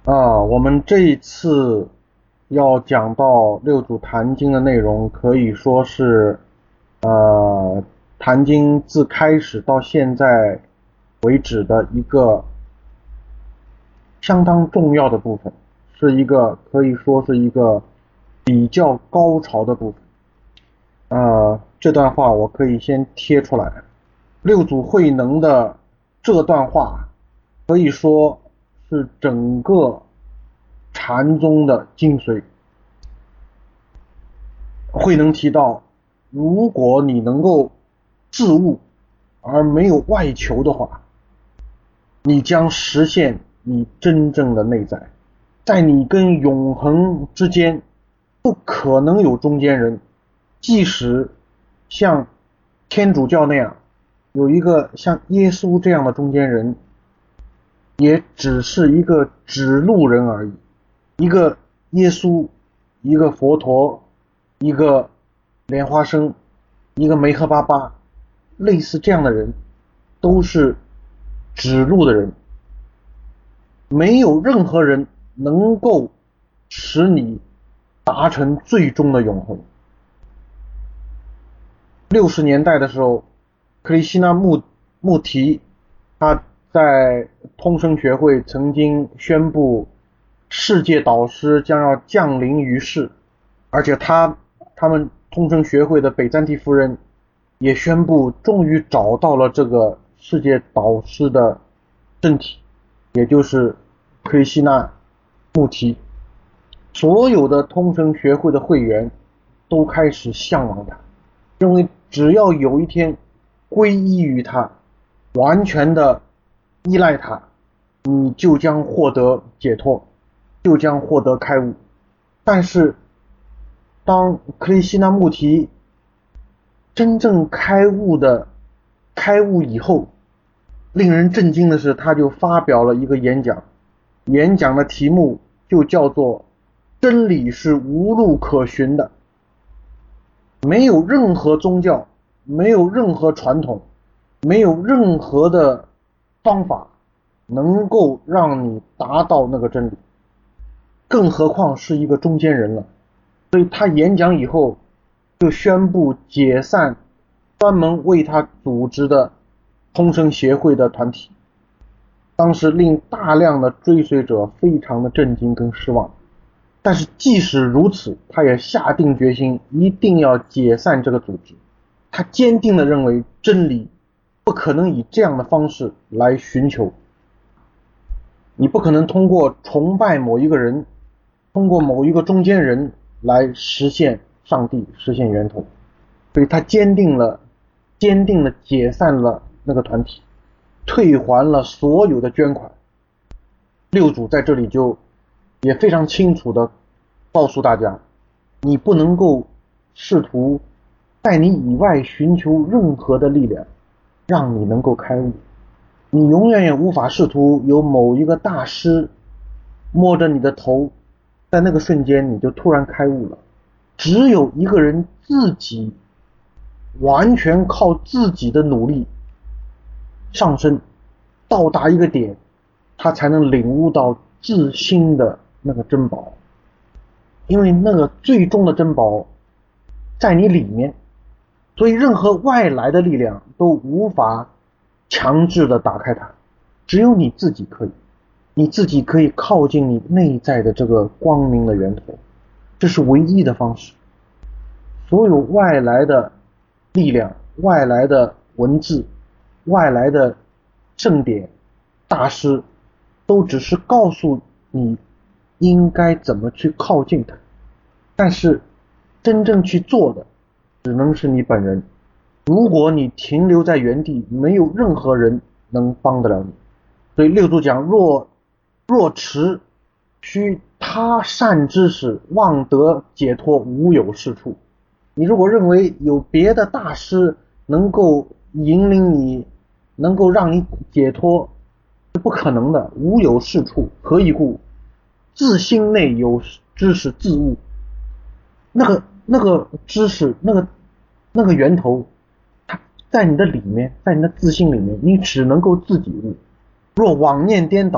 我们这一次要讲到六祖坛经的内容，可以说是坛经自开始到现在为止的一个相当重要的部分，是一个可以说是一个比较高潮的部分。这段话我可以先贴出来。六祖慧能的这段话可以说是整个禅宗的精髓。慧能提到，如果你能够自悟而没有外求的话，你将实现你真正的内在，在你跟永恒之间不可能有中间人，即使像天主教那样有一个像耶稣这样的中间人，也只是一个指路人而已。一个耶稣，一个佛陀，一个莲花生，一个梅赫巴巴，类似这样的人都是指路的人，没有任何人能够使你达成最终的永恒。60年代的时候，克里希那穆提他在通生学会曾经宣布世界导师将要降临于世，而且他们通生学会的北赞提夫人也宣布终于找到了这个世界导师的身体，也就是克里希那穆提。所有的通生学会的会员都开始向往他，认为只要有一天皈依于他，完全的依赖他，你就将获得解脱，就将获得开悟。但是当克里希那穆提真正开悟以后，令人震惊的是，他就发表了一个演讲，演讲的题目就叫做真理是无路可寻的。没有任何宗教，没有任何传统，没有任何的方法能够让你达到那个真理，更何况是一个中间人了。所以他演讲以后就宣布解散专门为他组织的通生协会的团体，当时令大量的追随者非常的震惊跟失望。但是即使如此，他也下定决心一定要解散这个组织。他坚定地认为真理不可能以这样的方式来寻求，你不可能通过崇拜某一个人，通过某一个中间人来实现上帝，实现源头。所以他坚定地解散了那个团体，退还了所有的捐款。六祖在这里就也非常清楚地告诉大家，你不能够试图在你以外寻求任何的力量让你能够开悟，你永远也无法试图有某一个大师摸着你的头，在那个瞬间你就突然开悟了。只有一个人自己完全靠自己的努力上升，到达一个点，他才能领悟到自心的那个珍宝。因为那个最终的珍宝在你里面，所以任何外来的力量都无法强制的打开它，只有你自己可以，你自己可以靠近你内在的这个光明的源头，这是唯一的方式。所有外来的力量，外来的文字，外来的圣典，大师都只是告诉你应该怎么去靠近它，但是真正去做的只能是你本人。如果你停留在原地，没有任何人能帮得了你。所以六祖讲，若持须他善知识，望得解脱无有是处。你如果认为有别的大师能够引领你，能够让你解脱，是不可能的。无有是处，何以故？自心内有知识自悟。那个知识，那个源头，它在你的里面，在你的自心里面，你只能够自己悟。若妄念颠倒，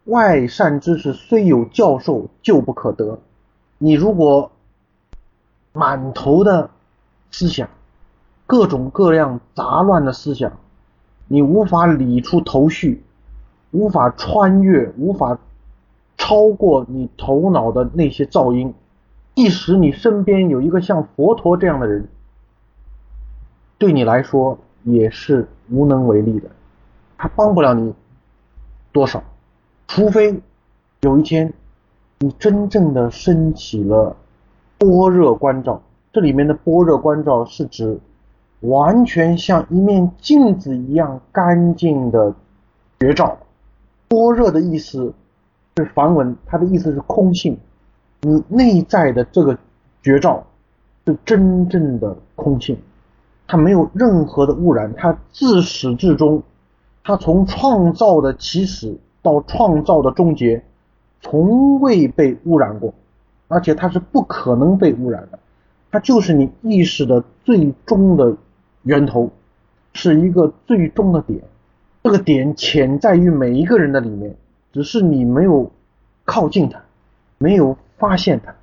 外善知识虽有教授，救不可得。你如果满头的思想，各种各样杂乱的思想，你无法理出头绪，无法穿越，无法超过你头脑的那些噪音，即使你身边有一个像佛陀这样的人，对你来说也是无能为力的，他帮不了你多少，除非有一天你真正的升起了般若观照。这里面的般若观照是指完全像一面镜子一样干净的觉照。般若的意思是梵文，它的意思是空性，你内在的这个觉照是真正的空性，它没有任何的污染，它自始至终，它从创造的起始到创造的终结从未被污染过，而且它是不可能被污染的，它就是你意识的最终的源头，是一个最终的点，这个点潜在于每一个人的里面，只是你没有靠近它，没有发现它。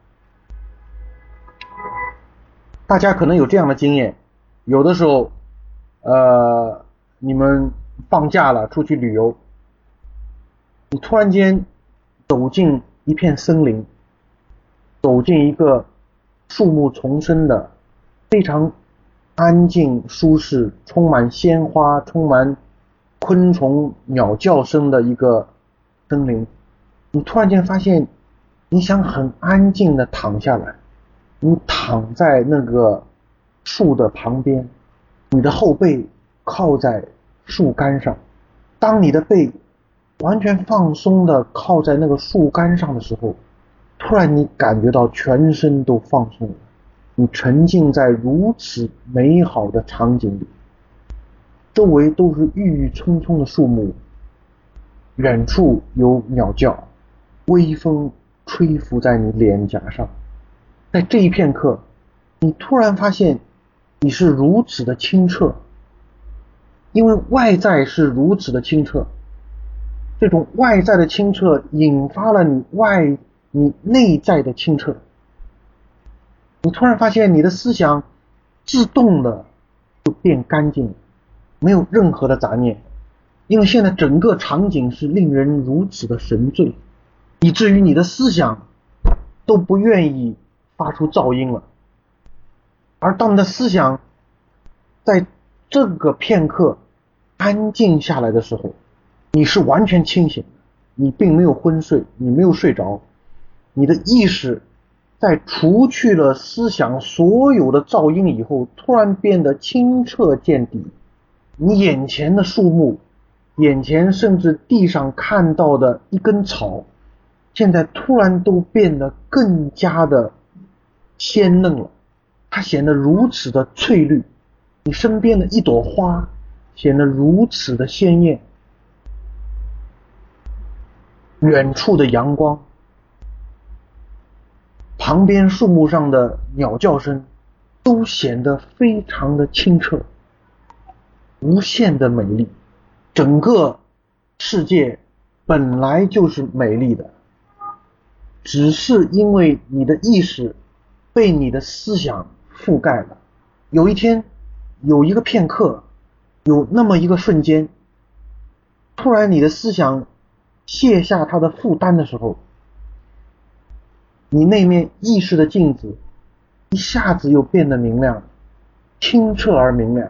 大家可能有这样的经验，有的时候你们放假了出去旅游，你突然间走进一片森林，走进一个树木丛生的非常安静舒适，充满鲜花，充满昆虫鸟叫声的一个森林，你突然间发现你想很安静的躺下来，你躺在那个树的旁边，你的后背靠在树干上，当你的背完全放松的靠在那个树干上的时候，突然你感觉到全身都放松了，你沉浸在如此美好的场景里，周围都是郁郁葱葱的树木，远处有鸟叫，微风吹拂在你脸颊上，在这一片刻，你突然发现你是如此的清澈，因为外在是如此的清澈，这种外在的清澈引发了你内在的清澈，你突然发现你的思想自动的就变干净，没有任何的杂念，因为现在整个场景是令人如此的神醉，以至于你的思想都不愿意发出噪音了。而当你的思想在这个片刻安静下来的时候，你是完全清醒的，你并没有昏睡，你没有睡着，你的意识在除去了思想所有的噪音以后，突然变得清澈见底，你眼前的树木，眼前甚至地上看到的一根草，现在突然都变得更加的鲜嫩了，它显得如此的翠绿，你身边的一朵花显得如此的鲜艳，远处的阳光，旁边树木上的鸟叫声都显得非常的清澈，无限的美丽。整个世界本来就是美丽的，只是因为你的意识被你的思想覆盖了。有一天，有一个片刻，有那么一个瞬间，突然你的思想卸下它的负担的时候，你那面意识的镜子一下子又变得明亮，清澈而明亮。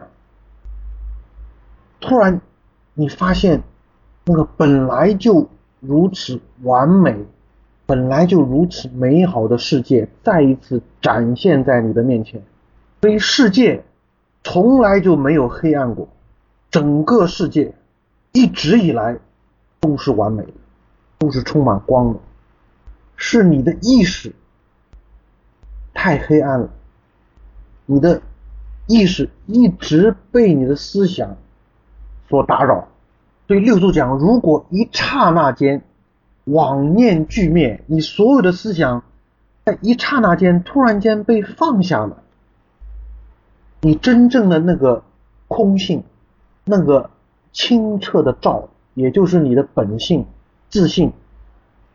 突然你发现那个本来就如此完美，本来就如此美好的世界再一次展现在你的面前。所以世界从来就没有黑暗过，整个世界一直以来都是完美的，都是充满光的，是你的意识太黑暗了，你的意识一直被你的思想所打扰。所以六祖讲，如果一刹那间妄念俱灭，你所有的思想在一刹那间突然间被放下了，你真正的那个空性，那个清澈的照，也就是你的本性自信，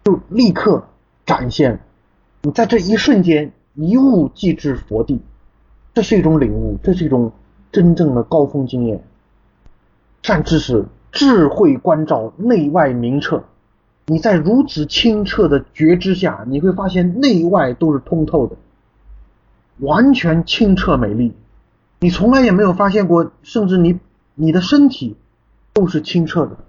就立刻展现，你在这一瞬间一悟即至佛地，这是一种领悟，这是一种真正的高峰经验。善知识智慧关照，内外明澈。你在如此清澈的觉知下，你会发现内外都是通透的，完全清澈美丽。你从来也没有发现过，甚至你的身体都是清澈的。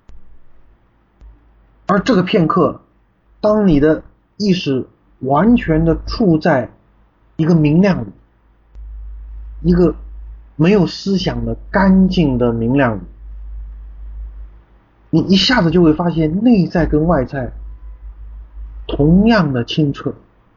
而这个片刻，当你的意识完全的处在一个明亮里，一个没有思想的干净的明亮里，你一下子就会发现内在跟外在同样的清澈。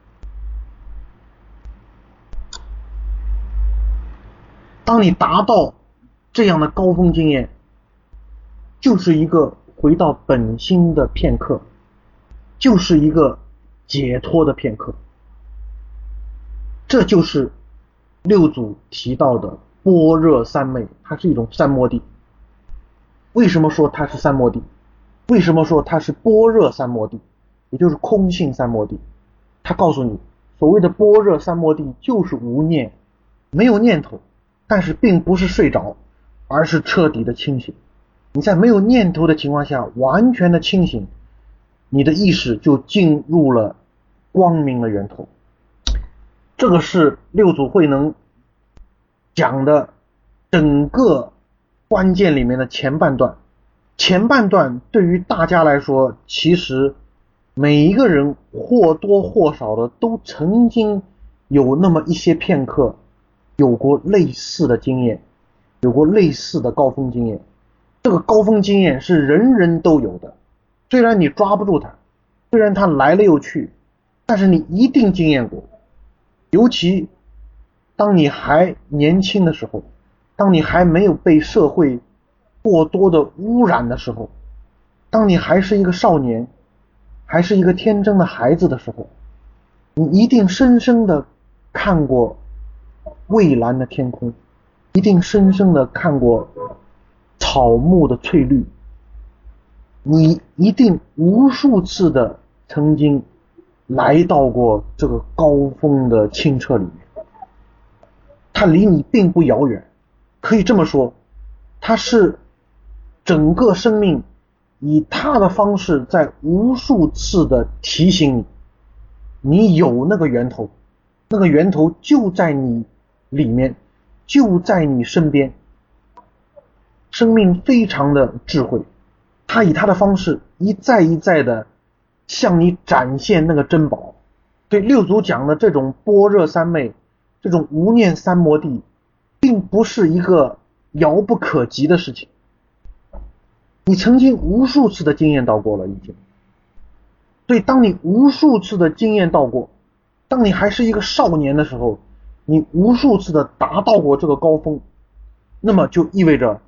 当你达到这样的高峰经验，就是一个回到本心的片刻，就是一个解脱的片刻。这就是六祖提到的般若三昧，它是一种三摩地。为什么说它是三摩地？为什么说它是般若三摩地？也就是空性三摩地。它告诉你，所谓的般若三摩地就是无念，没有念头，但是并不是睡着，而是彻底的清醒。你在没有念头的情况下完全的清醒，你的意识就进入了光明的源头。这个是六祖慧能讲的整个关键里面的前半段。前半段对于大家来说，其实每一个人或多或少的都曾经有那么一些片刻有过类似的经验，有过类似的高峰经验。这个高峰经验是人人都有的，虽然你抓不住它，虽然它来了又去，但是你一定经验过。尤其当你还年轻的时候，当你还没有被社会过多的污染的时候，当你还是一个少年，还是一个天真的孩子的时候，你一定深深的看过蔚蓝的天空，一定深深的看过草木的翠绿，你一定无数次的曾经来到过这个高峰的清澈里面。它离你并不遥远，可以这么说，它是整个生命以它的方式在无数次的提醒你，你有那个源头，那个源头就在你里面，就在你身边。生命非常的智慧，它以它的方式一再一再的向你展现那个珍宝。对六祖讲的这种般若三昧，这种无念三摩地，并不是一个遥不可及的事情，你曾经无数次的经验到过了已经。所以当你无数次的经验到过，当你还是一个少年的时候，你无数次的达到过这个高峰，那么就意味着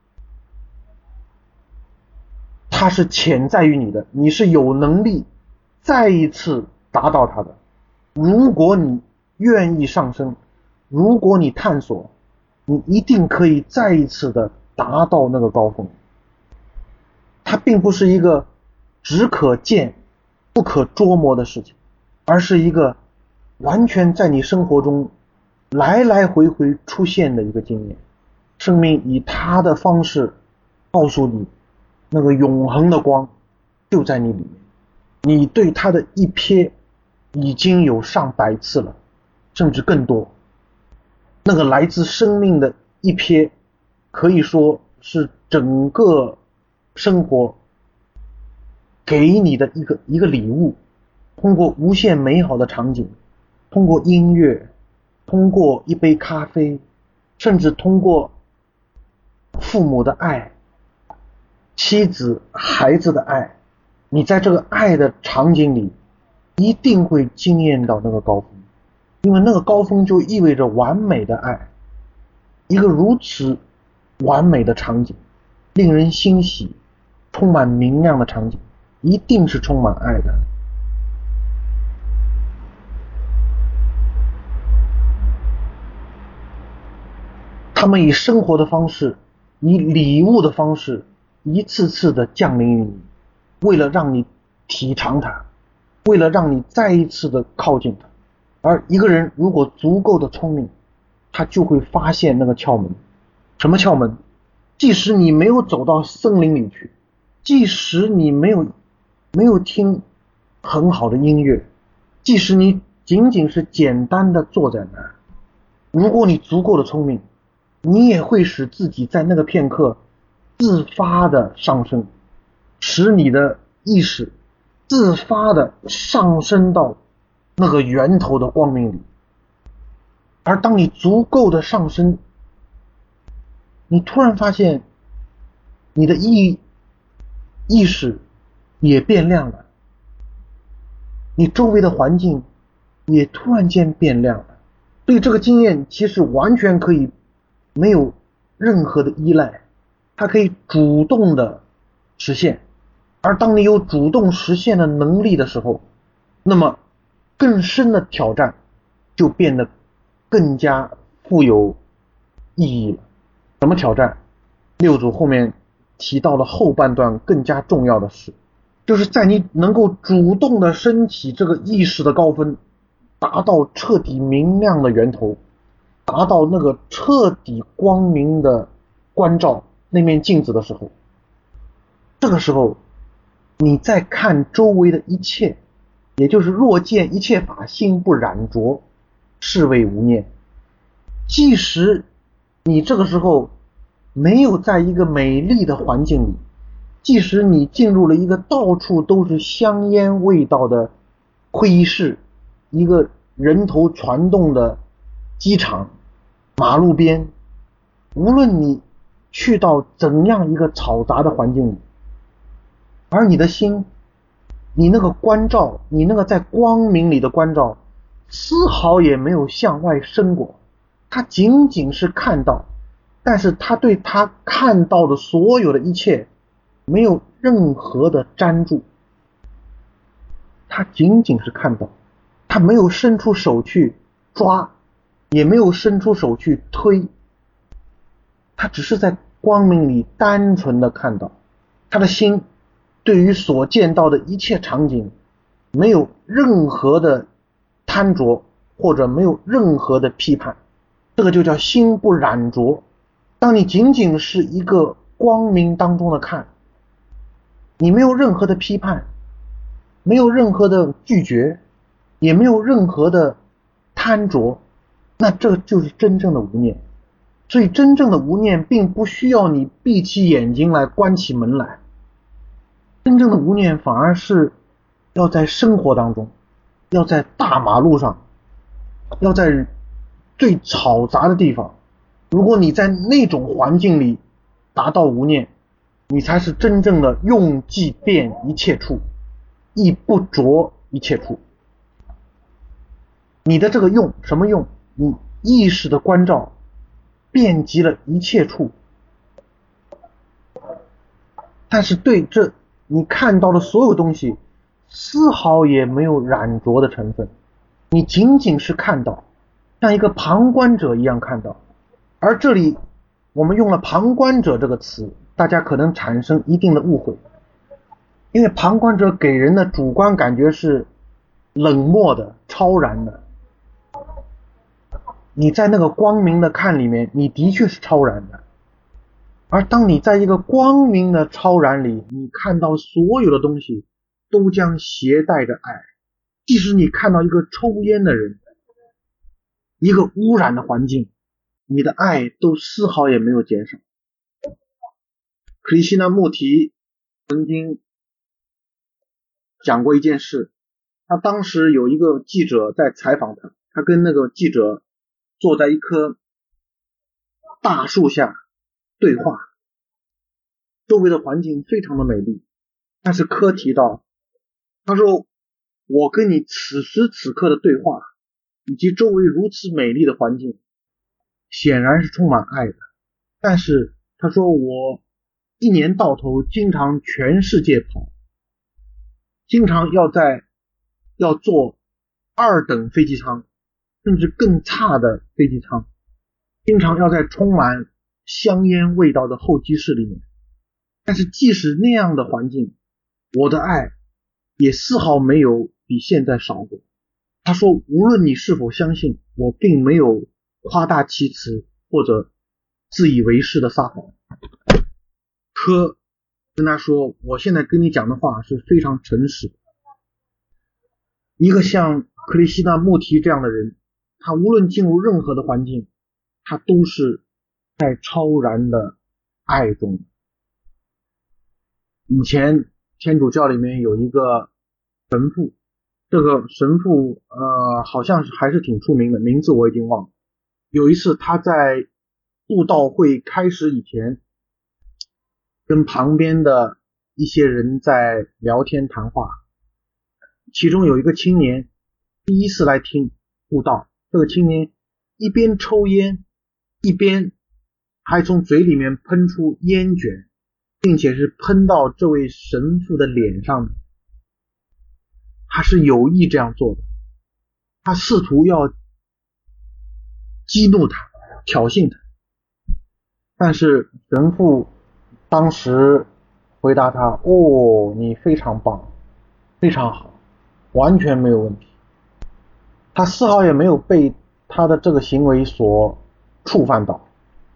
它是潜在于你的，你是有能力再一次达到它的。如果你愿意上升，如果你探索，你一定可以再一次的达到那个高峰。它并不是一个只可见不可捉摸的事情，而是一个完全在你生活中来来回回出现的一个经验。生命以它的方式告诉你，那个永恒的光就在你里面，你对它的一瞥已经有上百次了，甚至更多。那个来自生命的一瞥，可以说是整个生活给你的一个礼物。通过无限美好的场景，通过音乐，通过一杯咖啡，甚至通过父母的爱，妻子孩子的爱，你在这个爱的场景里一定会惊艳到那个高峰。因为那个高峰就意味着完美的爱，一个如此完美的场景，令人欣喜充满明亮的场景，一定是充满爱的。他们以生活的方式，以礼物的方式，一次次的降临于你，为了让你体尝它，为了让你再一次的靠近它。而一个人如果足够的聪明，他就会发现那个窍门。什么窍门？即使你没有走到森林里去，即使你没有听很好的音乐，即使你仅仅是简单的坐在那儿，如果你足够的聪明，你也会使自己在那个片刻自发的上升，使你的意识自发的上升到那个源头的光明里。而当你足够的上升，你突然发现你的意识也变亮了，你周围的环境也突然间变亮了。所以这个经验其实完全可以没有任何的依赖，它可以主动的实现。而当你有主动实现的能力的时候，那么更深的挑战就变得更加富有意义了。什么挑战？六祖后面提到了后半段更加重要的事，就是在你能够主动的升起这个意识的高峰，达到彻底明亮的源头，达到那个彻底光明的关照那面镜子的时候，这个时候你再看周围的一切，也就是若见一切法心不染着，是谓无念。即使你这个时候没有在一个美丽的环境里，即使你进入了一个到处都是香烟味道的会议室，一个人头攒动的机场，马路边，无论你去到怎样一个嘈杂的环境里，而你的心，你那个关照，你那个在光明里的关照，丝毫也没有向外伸过，他仅仅是看到，但是他对他看到的所有的一切没有任何的粘住，他仅仅是看到，他没有伸出手去抓，也没有伸出手去推，他只是在光明里单纯的看到。他的心对于所见到的一切场景没有任何的贪着，或者没有任何的批判，这个就叫心不染着。当你仅仅是一个光明当中的看，你没有任何的批判，没有任何的拒绝，也没有任何的贪着，那这就是真正的无念。所以真正的无念并不需要你闭起眼睛来关起门来，真正的无念反而是要在生活当中，要在大马路上，要在最嘈杂的地方，如果你在那种环境里达到无念，你才是真正的用即遍一切处，亦不着一切处。你的这个用什么用？你意识的关照遍及了一切处，但是对这你看到的所有东西丝毫也没有染着的成分，你仅仅是看到，像一个旁观者一样看到。而这里我们用了旁观者这个词，大家可能产生一定的误会，因为旁观者给人的主观感觉是冷漠的、超然的。你在那个光明的看里面，你的确是超然的。而当你在一个光明的超然里，你看到所有的东西都将携带着爱，即使你看到一个抽烟的人，一个污染的环境，你的爱都丝毫也没有减少。克里希那穆提曾经讲过一件事，他当时有一个记者在采访他，他跟那个记者坐在一棵大树下对话，周围的环境非常的美丽，但是柯提到，他说我跟你此时此刻的对话以及周围如此美丽的环境显然是充满爱的，但是他说我一年到头经常全世界跑，经常要坐二等飞机舱，甚至更差的飞机舱，经常要在充满香烟味道的候机室里面。但是即使那样的环境，我的爱也丝毫没有比现在少过。他说，无论你是否相信，我并没有夸大其词或者自以为是的撒谎。科跟他说，我现在跟你讲的话是非常诚实的。一个像克里希那穆提这样的人，他无论进入任何的环境，他都是在超然的爱中。以前天主教里面有一个神父，这个神父好像还是挺出名的，名字我已经忘了。有一次他在布道会开始以前，跟旁边的一些人在聊天谈话，其中有一个青年第一次来听布道，这个青年一边抽烟，一边还从嘴里面喷出烟卷，并且是喷到这位神父的脸上面。他是有意这样做的，他试图要激怒他，挑衅他。但是神父当时回答他，你非常棒，非常好，完全没有问题。他丝毫也没有被他的这个行为所触犯到。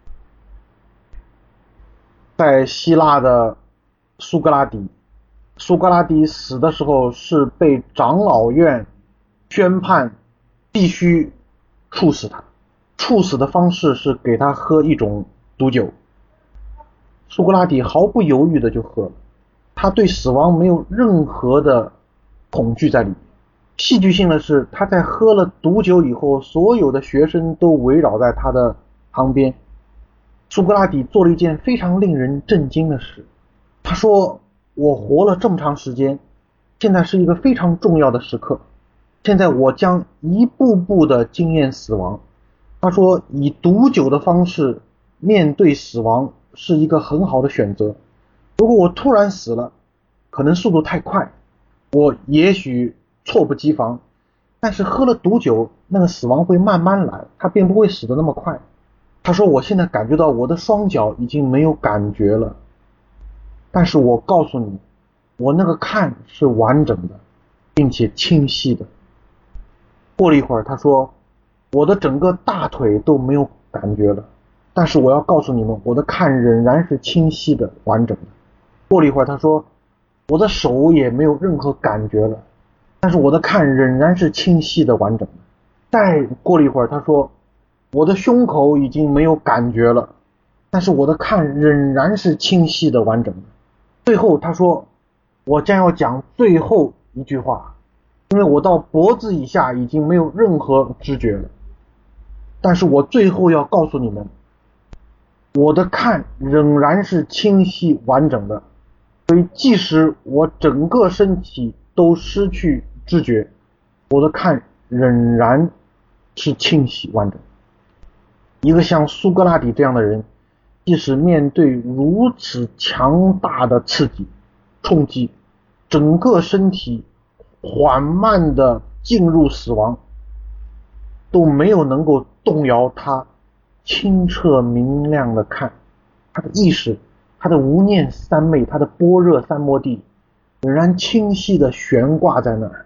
在希腊的苏格拉底死的时候是被长老院宣判必须处死他，处死的方式是给他喝一种毒酒。苏格拉底毫不犹豫的就喝了，他对死亡没有任何的恐惧在里面。戏剧性的是，他在喝了毒酒以后，所有的学生都围绕在他的旁边。苏格拉底做了一件非常令人震惊的事，他说，我活了这么长时间，现在是一个非常重要的时刻，现在我将一步步的经验死亡。他说，以毒酒的方式面对死亡是一个很好的选择。如果我突然死了，可能速度太快，我也许猝不及防，但是喝了毒酒，那个死亡会慢慢来，他并不会死得那么快。他说，我现在感觉到我的双脚已经没有感觉了，但是我告诉你，我那个看是完整的，并且清晰的。过了一会儿，他说，我的整个大腿都没有感觉了，但是我要告诉你们，我的看仍然是清晰的、完整的。过了一会儿，他说，我的手也没有任何感觉了，但是我的看仍然是清晰的、完整的。再过了一会儿，他说，我的胸口已经没有感觉了，但是我的看仍然是清晰的、完整的。最后他说，我将要讲最后一句话，因为我到脖子以下已经没有任何知觉了，但是我最后要告诉你们，我的看仍然是清晰完整的，所以即使我整个身体都失去知觉，我的看仍然是清晰完整。一个像苏格拉底这样的人，即使面对如此强大的刺激冲击，整个身体缓慢的进入死亡，都没有能够动摇他清澈明亮的看。他的意识，他的无念三昧，他的般若三摩地仍然清晰的悬挂在那儿。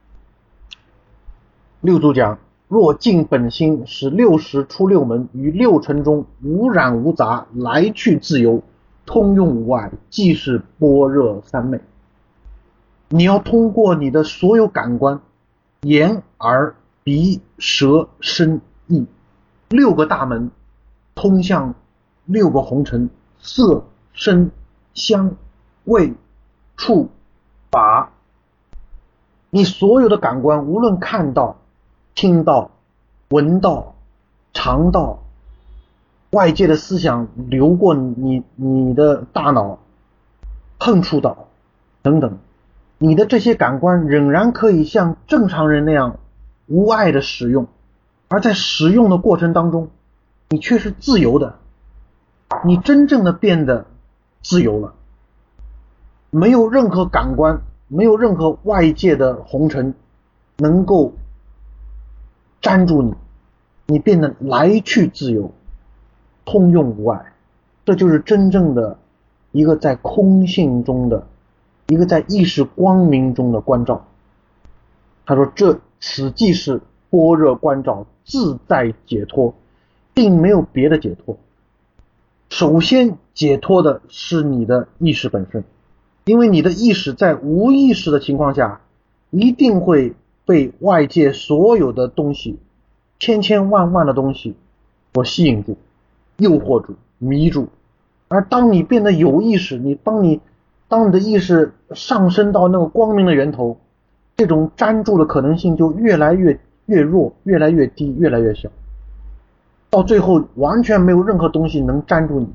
六祖讲，若尽本心，使六识出六门，于六尘中无染无杂，来去自由，通用无碍，即是般若三昧。你要通过你的所有感官，眼耳鼻舌身意，六个大门通向六个红尘，色声香味触法。你所有的感官，无论看到、听到、闻到、尝到，外界的思想流过你的大脑，碰触到等等，你的这些感官仍然可以像正常人那样无碍的使用，而在使用的过程当中，你却是自由的，你真正的变得自由了，没有任何感官，没有任何外界的红尘能够粘住你，你变得来去自由，通用无碍。这就是真正的一个在空性中的一个在意识光明中的关照。他说此即是般若观照自在解脱，并没有别的解脱。首先解脱的是你的意识本身，因为你的意识在无意识的情况下，一定会被外界所有的东西，千千万万的东西所吸引住、诱惑住、迷住。而当你变得有意识，当你的意识上升到那个光明的源头，这种粘住的可能性就越来越弱，越来越低，越来越小，到最后完全没有任何东西能粘住你。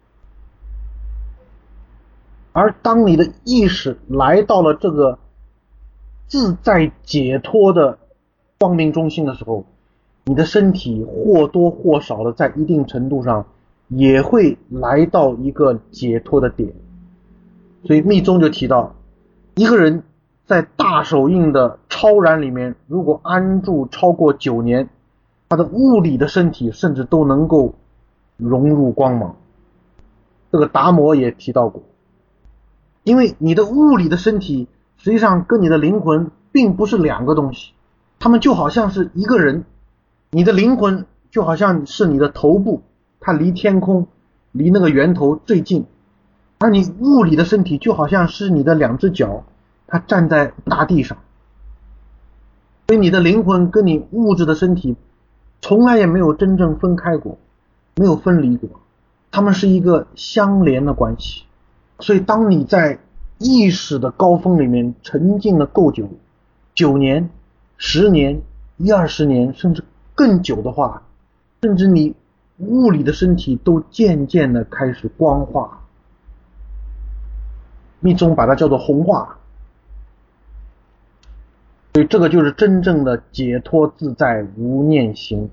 而当你的意识来到了这个自在解脱的光明中心的时候，你的身体或多或少的在一定程度上也会来到一个解脱的点。所以密宗就提到，一个人在大手印的超然里面，如果安住超过9年，他的物理的身体甚至都能够融入光芒。这个达摩也提到过，因为你的物理的身体实际上跟你的灵魂并不是两个东西，他们就好像是一个人。你的灵魂就好像是你的头部，它离天空，离那个源头最近，而你物理的身体就好像是你的2只脚，它站在大地上。所以你的灵魂跟你物质的身体从来也没有真正分开过，没有分离过，它们是一个相连的关系。所以当你在意识的高峰里面沉浸了够久，9年、10年、20年，甚至更久的话，甚至你物理的身体都渐渐的开始光化，密宗把它叫做红化。所以这个就是真正的解脱自在无念行。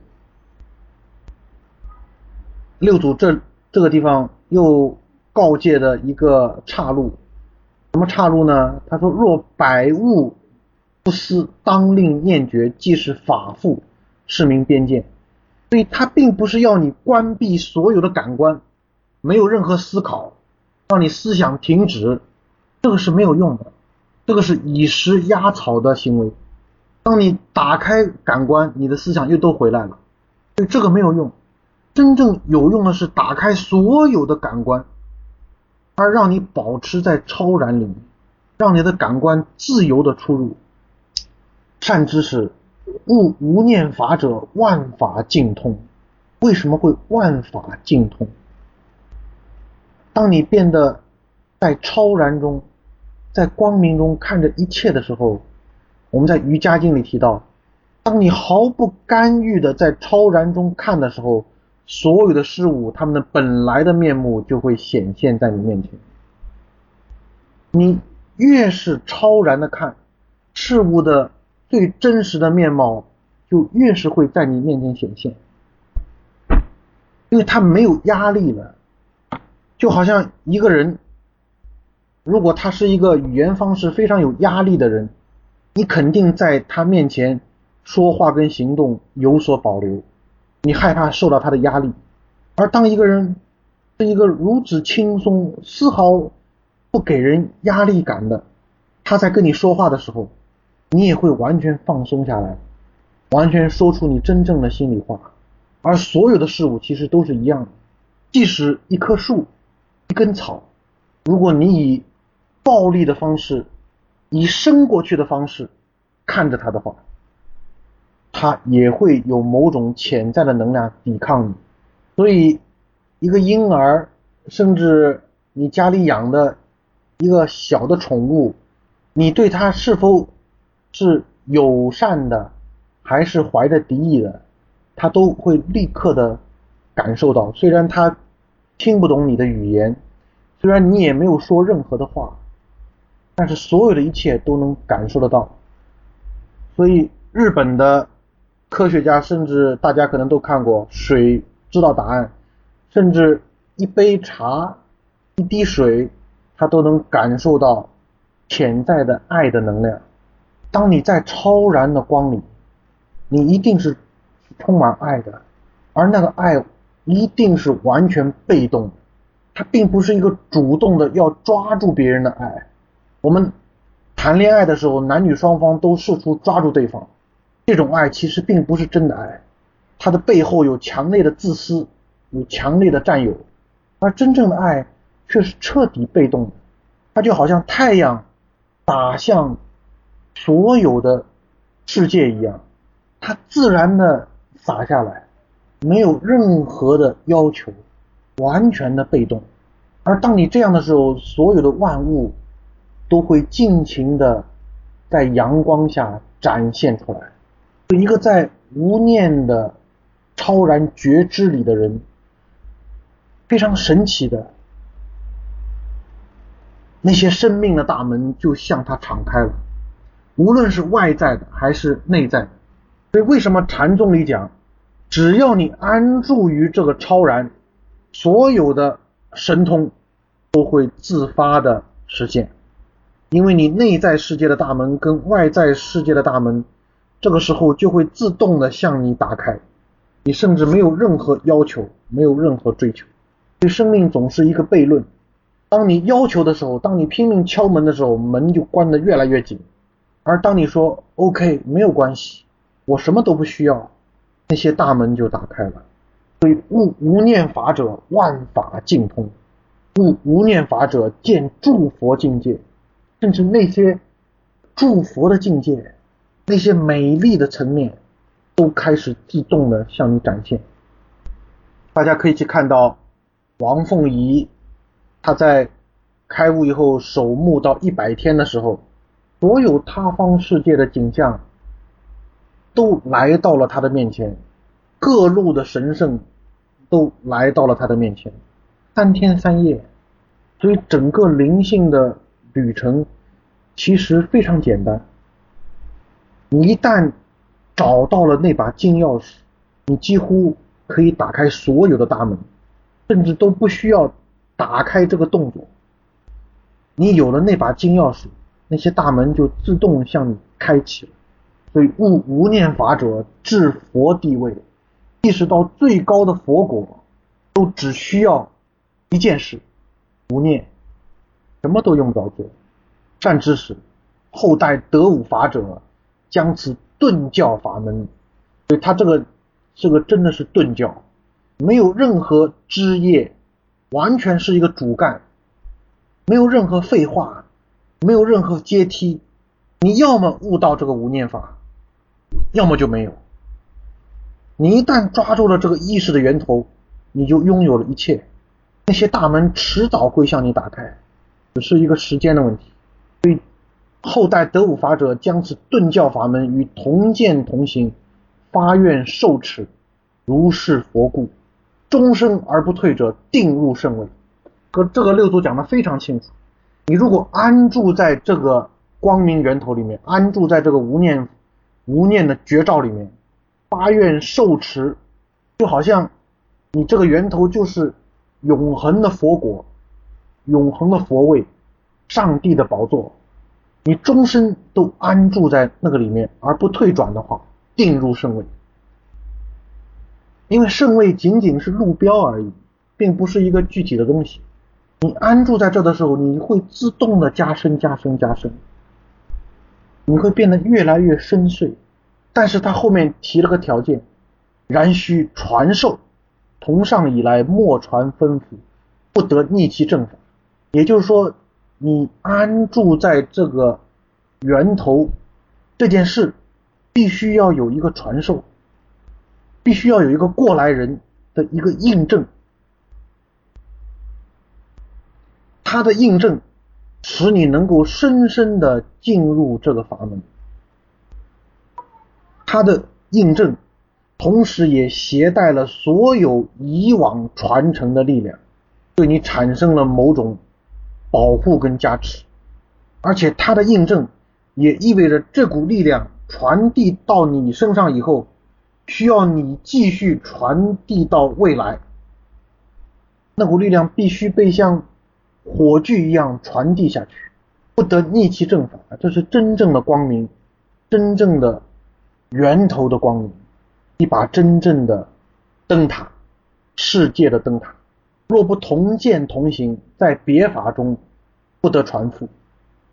六祖这个地方又告诫的一个岔路，什么岔路呢？他说，若百物不思，当令念觉，即是法复，是名边见。所以他并不是要你关闭所有的感官，没有任何思考，让你思想停止，这个是没有用的，这个是以食压草的行为。当你打开感官，你的思想又都回来了，所以这个没有用。真正有用的是打开所有的感官，而让你保持在超然里面，让你的感官自由的出入。善知识，悟无念法者，万法尽通。为什么会万法尽通？当你变得在超然中，在光明中看着一切的时候，我们在瑜伽经里提到，当你毫不干预的在超然中看的时候，所有的事物它们的本来的面目就会显现在你面前。你越是超然的看，事物的最真实的面貌就越是会在你面前显现，因为它没有压力了。就好像一个人，如果他是一个语言方式非常有压力的人，你肯定在他面前说话跟行动有所保留，你害怕受到他的压力。而当一个人是一个如此轻松，丝毫不给人压力感的，他在跟你说话的时候，你也会完全放松下来，完全说出你真正的心里话。而所有的事物其实都是一样的，即使一棵树、一根草，如果你以暴力的方式，以伸过去的方式看着它的话，它也会有某种潜在的能量抵抗你。所以一个婴儿，甚至你家里养的一个小的宠物，你对它是否是友善的还是怀着敌意的，它都会立刻的感受到。虽然它听不懂你的语言，虽然你也没有说任何的话，但是所有的一切都能感受得到。所以日本的科学家，甚至大家可能都看过，水知道答案，甚至一杯茶、一滴水，它都能感受到潜在的爱的能量。当你在超然的光里，你一定是充满爱的，而那个爱一定是完全被动的，它并不是一个主动的要抓住别人的爱， 我们谈恋爱的时候，男女双方都试图抓住对方，这种爱其实并不是真的爱，它的背后有强烈的自私，有强烈的占有，而真正的爱却是彻底被动的，它就好像太阳打向所有的世界一样，它自然的洒下来，没有任何的要求，完全的被动。而当你这样的时候，所有的万物都会尽情的在阳光下展现出来。一个在无念的超然觉知里的人，非常神奇的，那些生命的大门就向他敞开了，无论是外在的还是内在的。所以为什么禅宗里讲，只要你安住于这个超然，所有的神通都会自发的实现。因为你内在世界的大门跟外在世界的大门，这个时候就会自动的向你打开，你甚至没有任何要求，没有任何追求。所以生命总是一个悖论，当你要求的时候，当你拼命敲门的时候，门就关得越来越紧，而当你说 OK 没有关系，我什么都不需要，那些大门就打开了。所以悟无念法者，万法尽通，悟无念法者见诸佛境界，甚至那些诸佛的境界，那些美丽的层面都开始自动的向你展现。大家可以去看到王凤仪，他在开悟以后守墓到100天的时候，所有他方世界的景象都来到了他的面前，各路的神圣都来到了他的面前，3天3夜。所以整个灵性的旅程其实非常简单，你一旦找到了那把金钥匙，你几乎可以打开所有的大门，甚至都不需要打开这个动作。你有了那把金钥匙，那些大门就自动向你开启了。所以悟无念法者至佛地位，意识到最高的佛果，都只需要一件事，无念，什么都用不着做。善知识后代得无法者，将此顿教法门。所以他这个真的是顿教，没有任何枝叶，完全是一个主干，没有任何废话，没有任何阶梯，你要么悟到这个无念法，要么就没有。你一旦抓住了这个意识的源头，你就拥有了一切，那些大门迟早会向你打开，只是一个时间的问题。所以后代得无法者将此顿教法门与同见同行，发愿受持，如是佛故，终生而不退者，定入圣位。这个六祖讲得非常清楚，你如果安住在这个光明源头里面，安住在这个无念的绝照里面，发愿受持，就好像你这个源头就是永恒的佛果，永恒的佛位，上帝的宝座，你终身都安住在那个里面而不退转的话，定入圣位。因为圣位仅仅是路标而已，并不是一个具体的东西。你安住在这的时候，你会自动的加深，你会变得越来越深邃。但是他后面提了个条件，然须传授，从上以来莫传吩咐，不得逆其正法。也就是说，你安住在这个源头这件事，必须要有一个传授，必须要有一个过来人的一个印证。他的印证使你能够深深的进入这个法门，他的印证同时也携带了所有以往传承的力量，对你产生了某种保护跟加持。而且他的印证也意味着这股力量传递到你身上以后，需要你继续传递到未来，那股力量必须被像火炬一样传递下去，不得逆其正法。这是真正的光明，真正的源头的光明，一把真正的灯塔，世界的灯塔。若不同见同行，在别法中不得传付。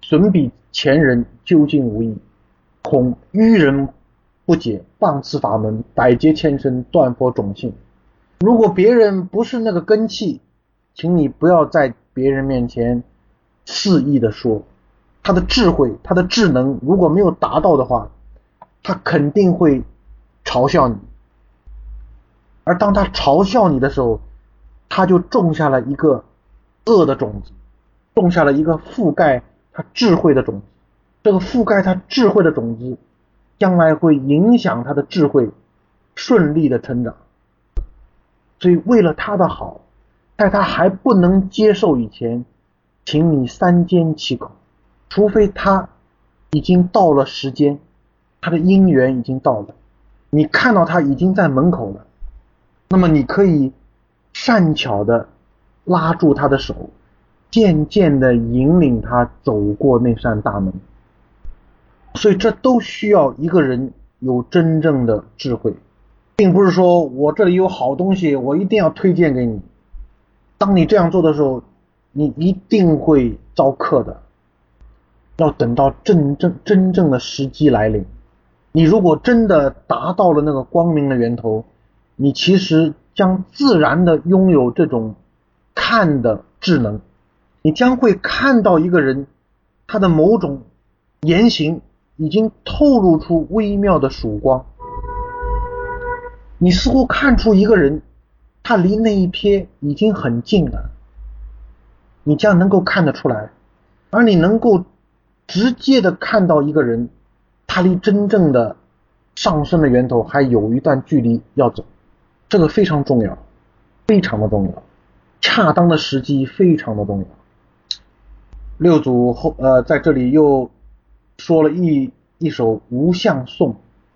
损彼前人，究竟无益。恐愚人不解，谤此法门，百劫千生，断佛种性。如果别人不是那个根器，请你不要在别人面前肆意的说。他的智慧，他的智能如果没有达到的话，他肯定会嘲笑你。而当他嘲笑你的时候，他就种下了一个恶的种子，种下了一个覆盖他智慧的种子。这个覆盖他智慧的种子将来会影响他的智慧顺利的成长。所以为了他的好，在他还不能接受以前，请你三缄其口，除非他已经到了时间，他的因缘已经到了，你看到他已经在门口了，那么你可以善巧的拉住他的手，渐渐的引领他走过那扇大门。所以这都需要一个人有真正的智慧，并不是说我这里有好东西我一定要推荐给你。当你这样做的时候，你一定会遭克的。要等到真正的时机来临。你如果真的达到了那个光明的源头，你其实将自然的拥有这种看的智能。你将会看到一个人他的某种言行已经透露出微妙的曙光。你似乎看出一个人他离那一瞥已经很近了，你将能够看得出来。而你能够直接的看到一个人他离真正的上升的源头还有一段距离要走，这个非常重要，非常的重要，恰当的时机非常的重要。六祖在这里又说了一首无相颂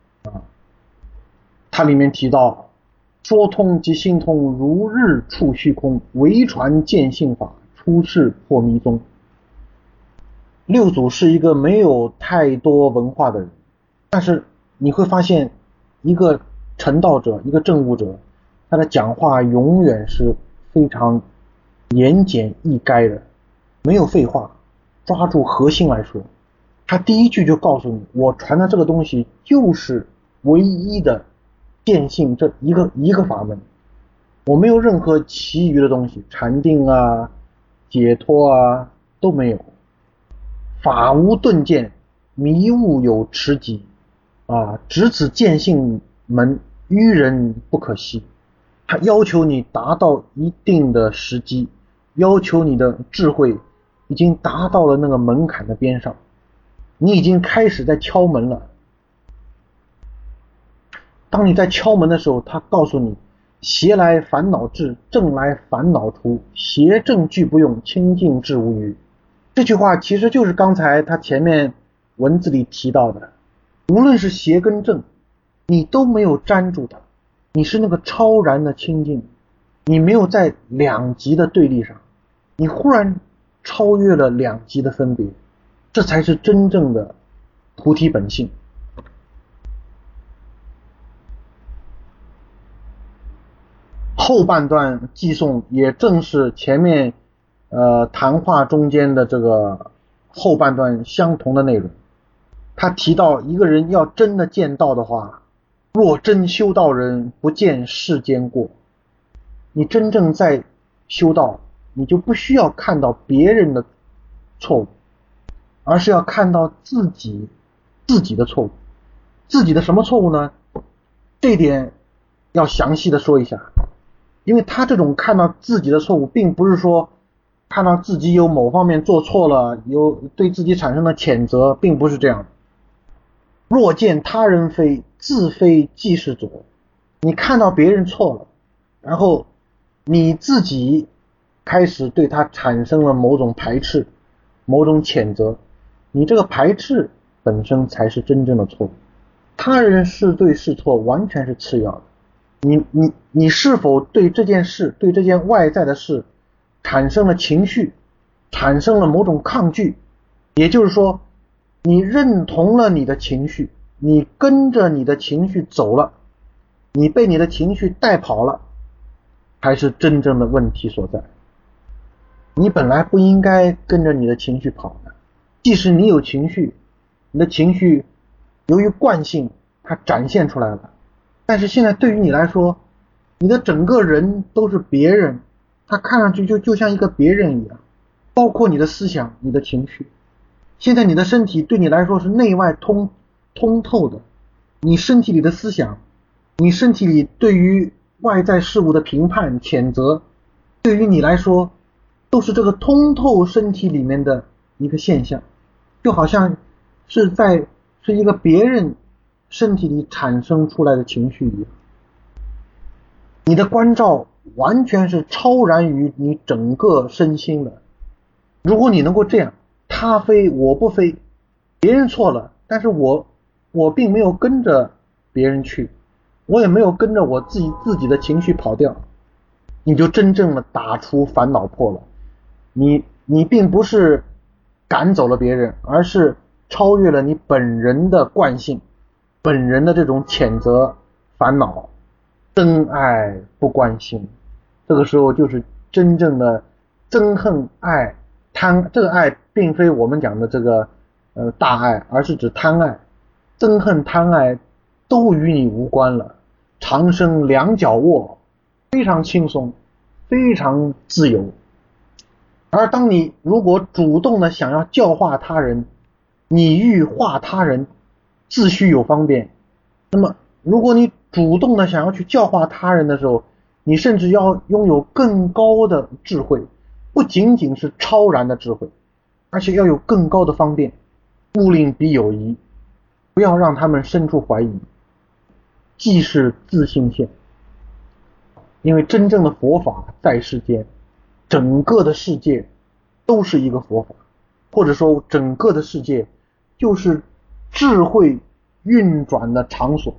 它里面提到，说通即心通，如日处虚空，唯传见性法，出世破迷踪。六祖是一个没有太多文化的人，但是你会发现一个成道者，一个证悟者，他的讲话永远是非常言简意赅的，没有废话，抓住核心来说。他第一句就告诉你，我传的这个东西就是唯一的见性这一个法门，我没有任何其余的东西，禅定啊解脱啊都没有。法无顿见，迷悟有持疾只此见性门，愚人不可惜。他要求你达到一定的时机，要求你的智慧已经达到了那个门槛的边上，你已经开始在敲门了。当你在敲门的时候，他告诉你，邪来烦恼至，正来烦恼除，邪正俱不用，清净智无余。这句话其实就是刚才他前面文字里提到的，无论是邪跟正，你都没有粘住它，你是那个超然的清净，你没有在两极的对立上，你忽然超越了两极的分别，这才是真正的菩提本性。后半段寄颂也正是前面谈话中间的这个后半段相同的内容。他提到一个人要真的见道的话，若真修道人，不见世间过。你真正在修道，你就不需要看到别人的错误，而是要看到自己的错误。自己的什么错误呢？这一点要详细的说一下。因为他这种看到自己的错误，并不是说看到自己有某方面做错了，有对自己产生了谴责，并不是这样。若见他人非，自非即是左。你看到别人错了，然后你自己开始对他产生了某种排斥，某种谴责，你这个排斥本身才是真正的错误。他人是对是错完全是次要的。你是否对这件事，对这件外在的事产生了情绪，产生了某种抗拒，也就是说你认同了你的情绪，你跟着你的情绪走了，你被你的情绪带跑了，才是真正的问题所在。你本来不应该跟着你的情绪跑的， 即使你有情绪，你的情绪由于惯性它展现出来了，但是现在对于你来说，你的整个人都是别人，他看上去就像一个别人一样，包括你的思想，你的情绪。现在你的身体对你来说是内外通透的，你身体里的思想，你身体里对于外在事物的评判谴责，对于你来说都是这个通透身体里面的一个现象，就好像是一个别人身体里产生出来的情绪一样。你的关照完全是超然于你整个身心的。如果你能够这样，他非我不非，别人错了，但是我并没有跟着别人去，我也没有跟着我自己的情绪跑掉，你就真正的打出烦恼破了。你并不是赶走了别人，而是超越了你本人的惯性，本人的这种谴责烦恼，憎爱不关心。这个时候就是真正的憎恨爱贪，这个爱并非我们讲的这个大爱，而是指贪爱。憎恨贪爱都与你无关了，长生两脚卧，非常轻松，非常自由。而当你如果主动的想要教化他人，你欲化他人，自须有方便。那么如果你主动的想要去教化他人的时候，你甚至要拥有更高的智慧，不仅仅是超然的智慧，而且要有更高的方便。勿令彼有疑，不要让他们生出怀疑，即是自性现。因为真正的佛法在世间，整个的世界都是一个佛法，或者说整个的世界就是智慧运转的场所。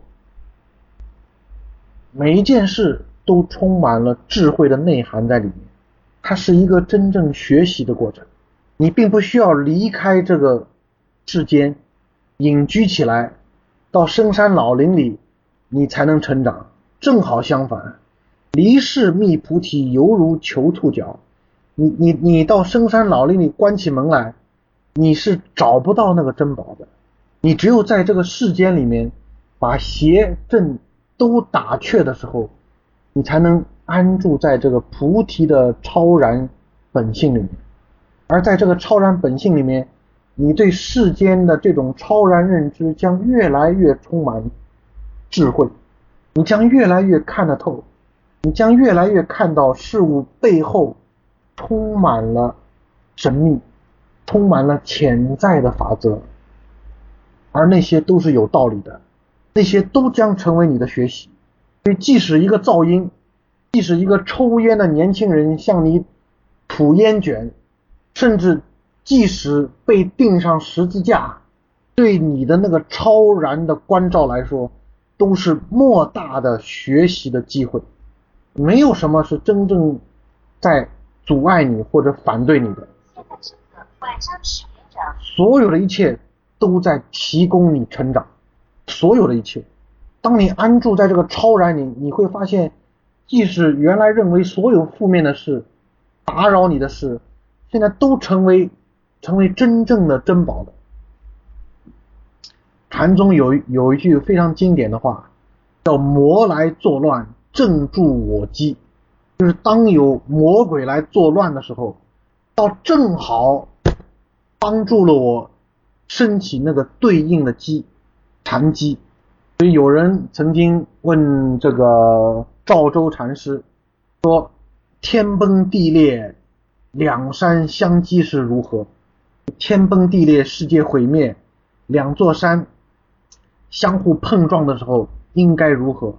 每一件事都充满了智慧的内涵在里面，它是一个真正学习的过程。你并不需要离开这个世间隐居起来，到深山老林里你才能成长。正好相反，离世觅菩提犹如求兔角。你到深山老林里关起门来，你是找不到那个珍宝的。你只有在这个世间里面把邪正都打却的时候，你才能安住在这个菩提的超然本性里面。而在这个超然本性里面，你对世间的这种超然认知将越来越充满智慧，你将越来越看得透，你将越来越看到事物背后充满了神秘，充满了潜在的法则，而那些都是有道理的，那些都将成为你的学习。所以即使一个噪音，即使一个抽烟的年轻人向你吐烟卷，甚至即使被钉上十字架，对你的那个超然的关照来说，都是莫大的学习的机会。没有什么是真正在阻碍你或者反对你的，所有的一切都在提供你成长，所有的一切。当你安住在这个超然里，你会发现，即使原来认为所有负面的事、打扰你的事，现在都成为真正的珍宝的。禅宗有一句非常经典的话，叫魔来作乱，正助我机。就是当有魔鬼来作乱的时候，倒正好帮助了我升起那个对应的机，禅机。所以有人曾经问这个赵州禅师说，天崩地裂，两山相击是如何？天崩地裂，世界毁灭，两座山相互碰撞的时候应该如何？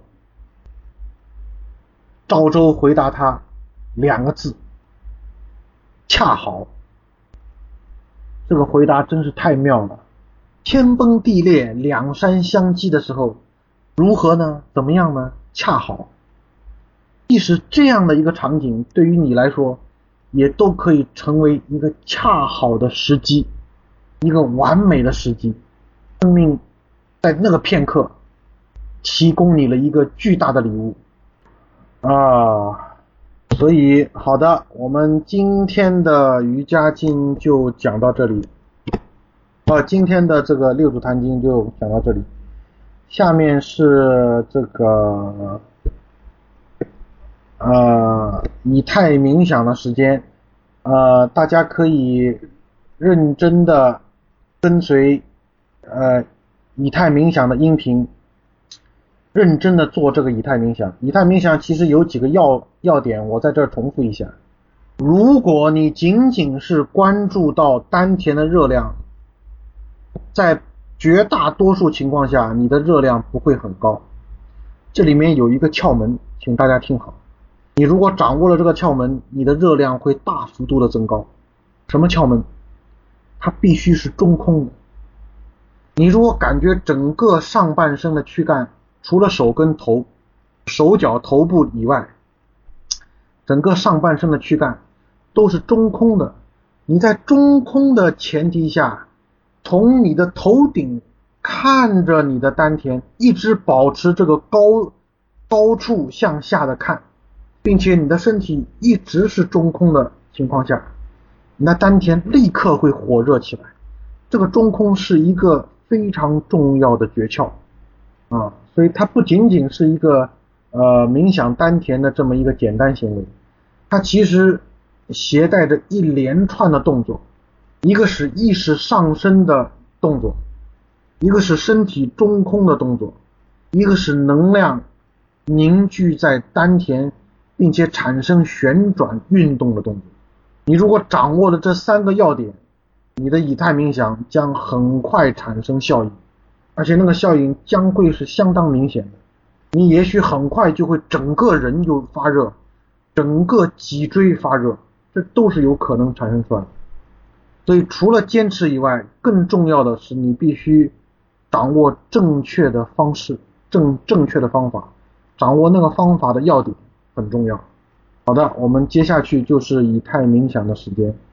赵州回答他两个字，恰好。这个回答真是太妙了。天崩地裂，两山相击的时候如何呢？怎么样呢？恰好。即使这样的一个场景对于你来说也都可以成为一个恰好的时机，一个完美的时机。生命在那个片刻提供你了一个巨大的礼物啊！所以好的，我们今天的瑜伽经就讲到这里。 今天的这个六祖坛经就讲到这里，下面是这个以太冥想的时间，大家可以认真的跟随以太冥想的音频，认真的做这个以太冥想。以太冥想其实有几个要点，我在这儿重复一下。如果你仅仅是关注到丹田的热量，在绝大多数情况下你的热量不会很高。这里面有一个窍门，请大家听好，你如果掌握了这个窍门，你的热量会大幅度的增高。什么窍门？它必须是中空的。你如果感觉整个上半身的躯干，除了手跟头、手脚头部以外，整个上半身的躯干都是中空的，你在中空的前提下，从你的头顶看着你的丹田，一直保持这个高处向下的看，并且你的身体一直是中空的情况下，你的丹田立刻会火热起来。这个中空是一个非常重要的诀窍所以它不仅仅是一个冥想丹田的这么一个简单行为，它其实携带着一连串的动作，一个是意识上升的动作，一个是身体中空的动作，一个是能量凝聚在丹田并且产生旋转运动的动作。你如果掌握了这三个要点，你的以太冥想将很快产生效应，而且那个效应将会是相当明显的。你也许很快就会整个人就发热，整个脊椎发热，这都是有可能产生出来的。所以除了坚持以外，更重要的是你必须掌握正确的方式，正确的方法，掌握那个方法的要点很重要。好的，我们接下去就是以太冥想的时间。